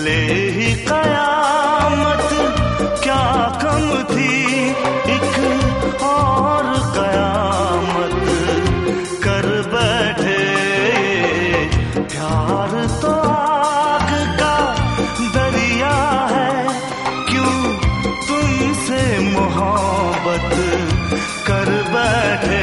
ले ही कयामत क्या कम थी, एक और कयामत कर बैठे। प्यार तो आग का दरिया है, क्यों तुमसे मोहब्बत कर बैठे।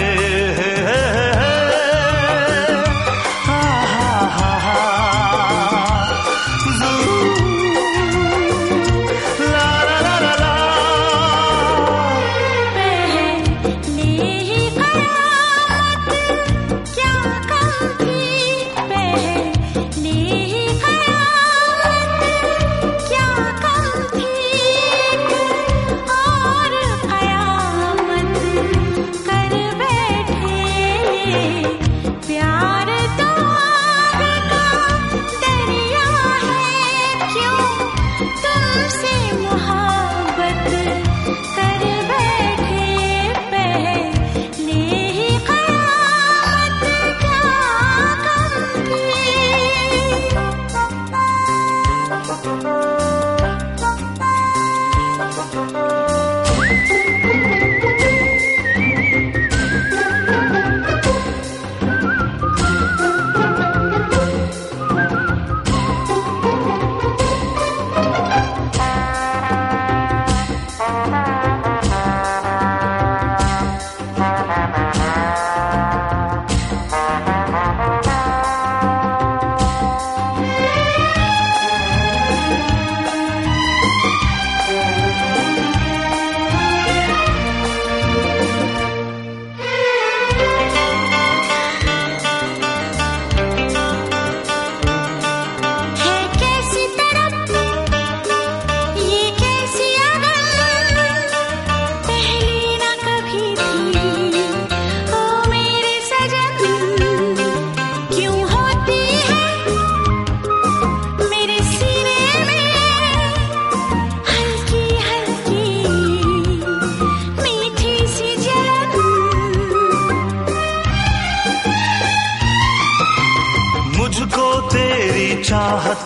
मुझको तेरी चाहत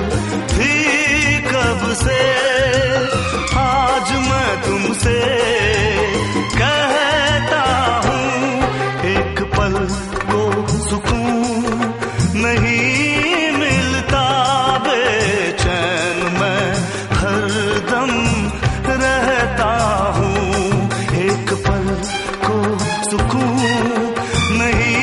थी कब से, आज मैं तुमसे कहता हूँ, एक पल को सुकून नहीं मिलता, बेचैन मैं हरदम रहता हूँ। एक पल को सुकून नहीं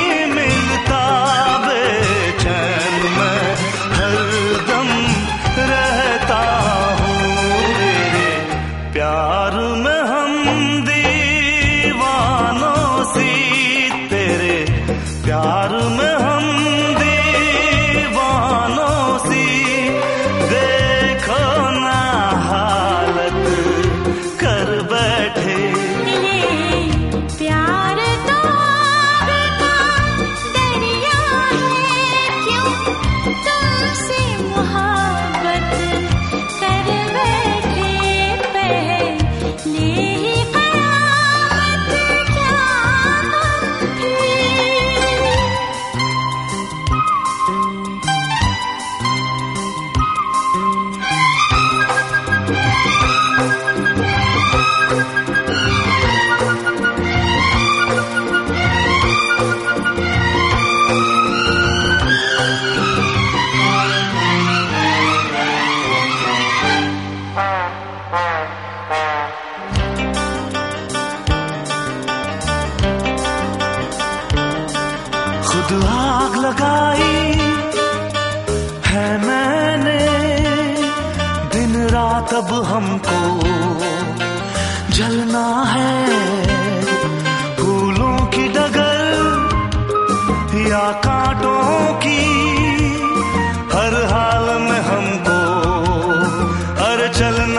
प्यार में हम दीवानों सी, तेरे प्यार में हम दीवानों सी, देखो ना हालत कर बैठे। प्यार तो आग का दरिया है, क्यों तुमसे मोहब्बत कर बैठे। खुद आग लगाई है मैंने, दिन रात अब हमको जलना है। फूलों की डगर या कांटों की, हर हाल में हमको हर चलना